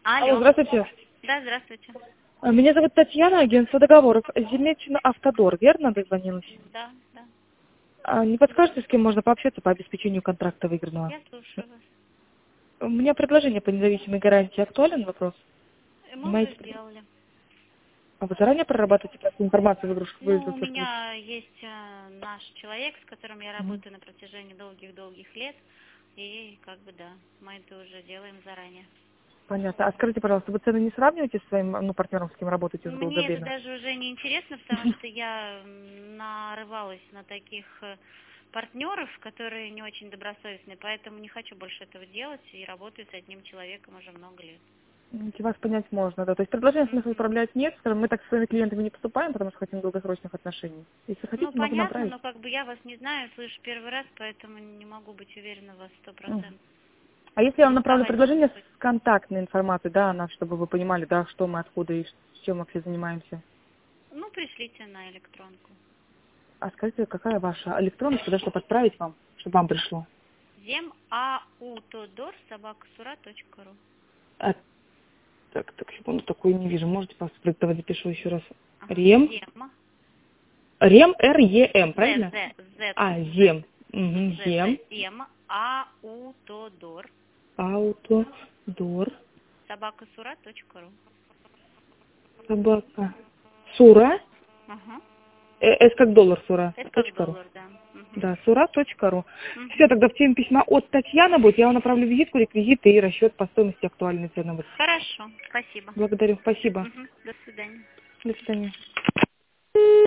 Алло, Алло. здравствуйте. Да, здравствуйте. Меня зовут Татьяна, агентство договоров. Земельщина Автодор, верно дозвонилась? Да, да. Не подскажете, с кем можно пообщаться по обеспечению контракта выигранного? Я слушаю вас. У меня предложение по независимой гарантии. Актуален вопрос? Мы уже Понимаете? сделали. А вы заранее прорабатываете просто информацию в игрушку? Ну, у меня есть наш человек, с которым я Мгм. работаю на протяжении долгих-долгих лет. И как бы да, мы это уже делаем заранее. Понятно. А скажите, пожалуйста, вы цены не сравниваете с своим партнером, с кем работаете уже долгое Мне это время? даже уже не интересно, потому что я нарывалась на таких партнеров, которые не очень добросовестные, поэтому не хочу больше этого делать и работаю с одним человеком уже много лет. Вас понять можно, да. То есть предложение смысла Мгм. управлять нет. Скажем, мы так с своими клиентами не поступаем, потому что хотим долгосрочных отношений. Если Ну, хотите, могу понятно, направить. но как бы я вас не знаю, слышу первый раз, поэтому не могу быть уверена в вас Мгм. 100%. А если я вам направлю Рисковать не предложение стоит. с контактной информацией, да, о нас, чтобы вы понимали, да, что мы, откуда и с чем вообще занимаемся? Ну, пришлите на электронку. А скажите, какая ваша электронка, да, чтобы отправить вам, чтобы вам пришло? zemautodor@sura.ru. А, так, секунду, такую не вижу. Можете давай запишу еще раз. Ага. Рем. Зема. Рем, Р-Е-М, З, правильно? З, З, А, З. Зем. Угу, З, Зем. З, Зема. Аутодор. Ауто. Дор. @sura.ru. Собака. Сура. Ага. С как доллар, Сура. Это как .ру. доллар, да. Угу. Да, сура.ру. Все, Угу. тогда в теме письма от Татьяны будет. Я вам направлю визитку, реквизиты и расчет по стоимости актуальной цены. Вот. Хорошо, спасибо. Благодарю. Спасибо. Угу. До свидания. До свидания.